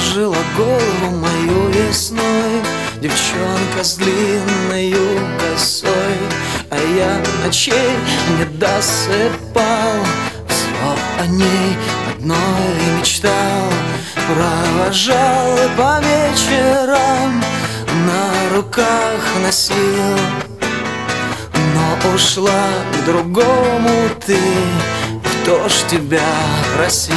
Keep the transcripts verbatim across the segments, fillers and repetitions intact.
закружила голову мою весной девчонка с длинною косой, а я ночей не досыпал, все о ней одной мечтал. Провожал и по вечерам на руках носил, но ушла к другому ты, кто ж тебя просил?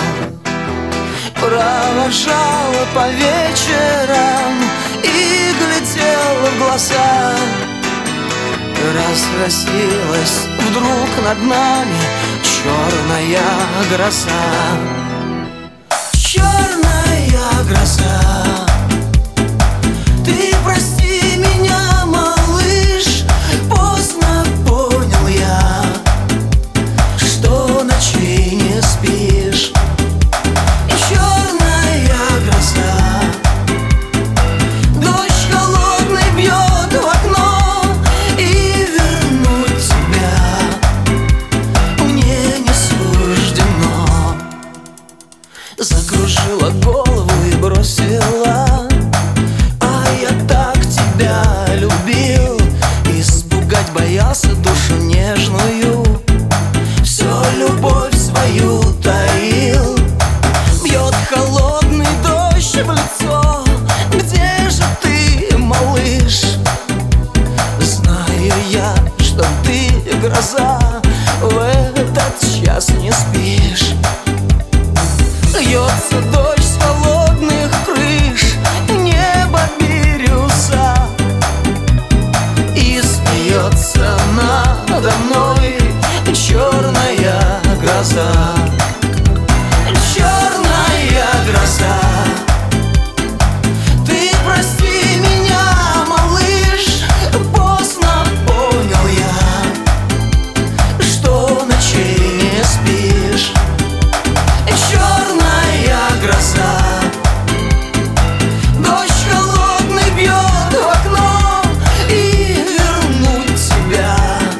Провожала по вечерам и глядела в глаза. Разразилась вдруг над нами черная гроза. Черная гроза. Ты прости меня, малыш, поздно понял я, что ночей не спишь. Закружила голову и бросила, а я так тебя любил, испугать боялся душу нежную, всю любовь свою таил. Бьет холодный дождь в лицо, где же ты, малыш? Знаю я, что ты, гроза, в этот час не спишь. Льется дождь с холодных крыш, небо бирюза, и смеется надо мной черная гроза. Черная гроза. Ты прости меня, малыш, поздно понял я, что ночей не спишь. Черная гроза. Дождь холодный бьет в окно, и вернуть тебя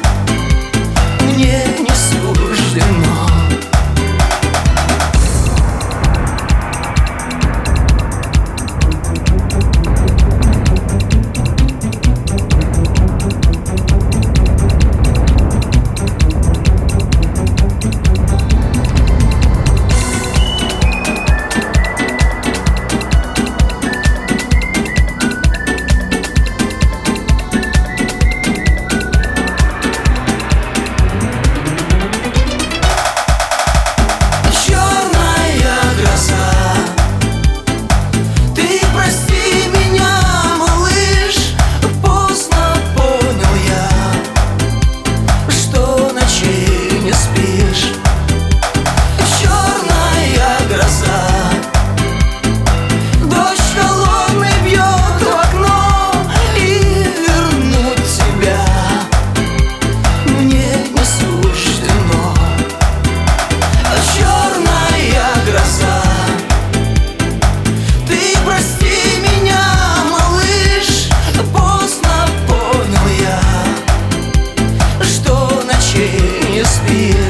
мне не суждено. Что ночей не спишь.